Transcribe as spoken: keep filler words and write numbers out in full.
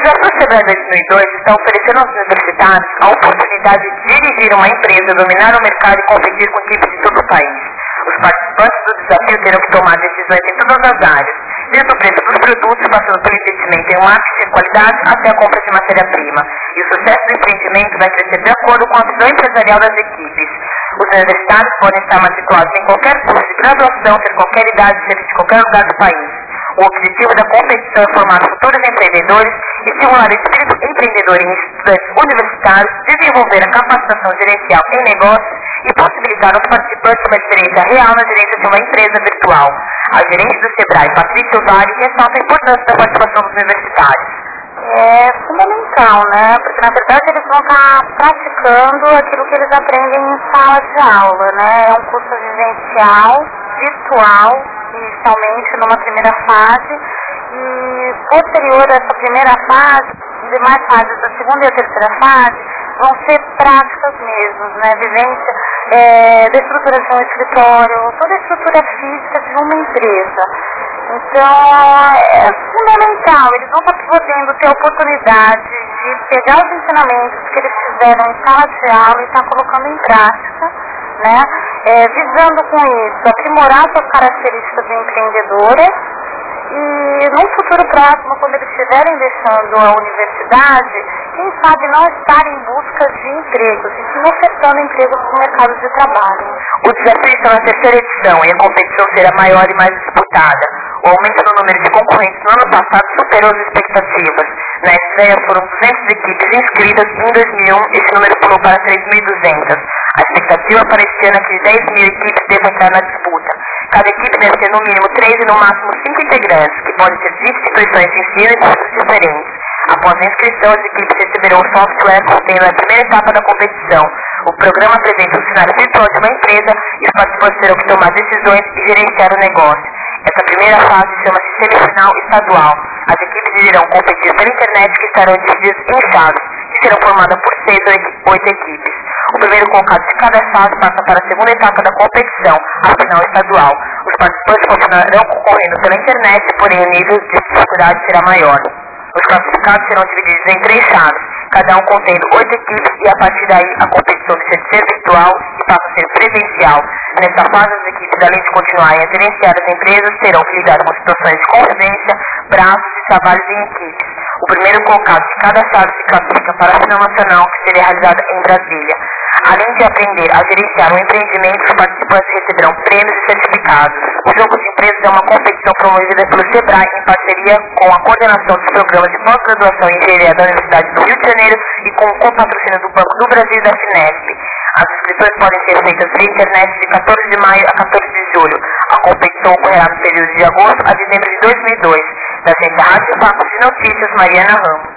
Desafio Sebrae dois mil e dois está oferecendo aos universitários a oportunidade de dirigir uma empresa, dominar o mercado e competir com equipes de todo o país. Os participantes do desafio terão que tomar decisões em todas as áreas, desde o preço dos produtos, passando pelo investimento em marketing e qualidade, até a compra de matéria-prima. E o sucesso do empreendimento vai crescer de acordo com a visão empresarial das equipes. Os universitários podem estar matriculados em qualquer curso de graduação, ter qualquer idade, ser de qualquer lugar do país. O objetivo da competição é formar futuros empreendedores, estimular o espírito empreendedor em estudantes universitários, desenvolver a capacitação gerencial em negócios e possibilitar aos participantes uma experiência real na gerência de uma empresa virtual. A gerente do Sebrae, Patrícia Vale, ressalta a importância da participação dos universitários. É fundamental, né? Porque na verdade eles vão estar praticando aquilo que eles aprendem em sala de aula, né? É um curso vivencial, virtual, inicialmente numa primeira fase, e posterior a essa primeira fase, demais fases da segunda e a terceira fase, vão ser práticas mesmo, né? Vivência é, da estruturação do escritório, toda a estrutura física de uma empresa. Então, é fundamental, eles vão estar podendo ter a oportunidade de pegar os ensinamentos que eles fizeram em sala de aula e estar colocando em prática, né? É, visando com isso aprimorar suas características empreendedoras e num futuro próximo, quando eles estiverem deixando a universidade, quem sabe não estar em busca de empregos, e sim ofertando empregos no mercado de trabalho. O desafio está na terceira edição e a competição será maior e mais disputada. O aumento no número de concorrentes no ano passado superou as expectativas. Na estreia foram duzentas equipes inscritas e em dois mil e um esse número pulou para três mil e duzentas. A expectativa para este ano é que dez mil equipes devam entrar na disputa. Cada equipe deve ter no mínimo três e no máximo cinco integrantes, que podem ser de instituições de ensino e cursos diferentes. Após a inscrição, as equipes receberão o software contendo a primeira etapa da competição. O programa apresenta um cenário virtual de uma empresa e os participantes terão que tomar decisões e gerenciar o negócio. Essa primeira fase chama-se semifinal estadual. As equipes irão competir pela internet, que estarão divididas em chaves, que serão formadas por seis ou oito equipes. O primeiro colocado de cada fase passa para a segunda etapa da competição, a final estadual. Os participantes continuarão concorrendo pela internet, porém o nível de dificuldade será maior. Os classificados serão divididos em três chaves, cada um contendo oito equipes, e a partir daí a competição deixa de ser virtual e passa a ser presencial. Nessa fase, as equipes, além de continuarem a gerenciar as empresas, terão que lidar com situações de convivência, prazos e trabalhos em equipes. O primeiro colocado de cada fase se classifica para a final nacional, que será realizada em Brasília. Além de aprender a gerenciar um empreendimento, os participantes receberão prêmios e certificados. O Jogo de Empresas é uma competição promovida pelo Sebrae em parceria com a coordenação dos programas de pós-graduação em engenharia da Universidade do Rio de Janeiro e com o copatrocínio do Banco do Brasil e da Finesp. As inscrições podem ser feitas via internet de quatorze de maio a quatorze de julho. A competição ocorrerá no período de agosto a dezembro de dois mil e dois. Da Agência Rádio Vacos de Notícias, Mariana Ramos.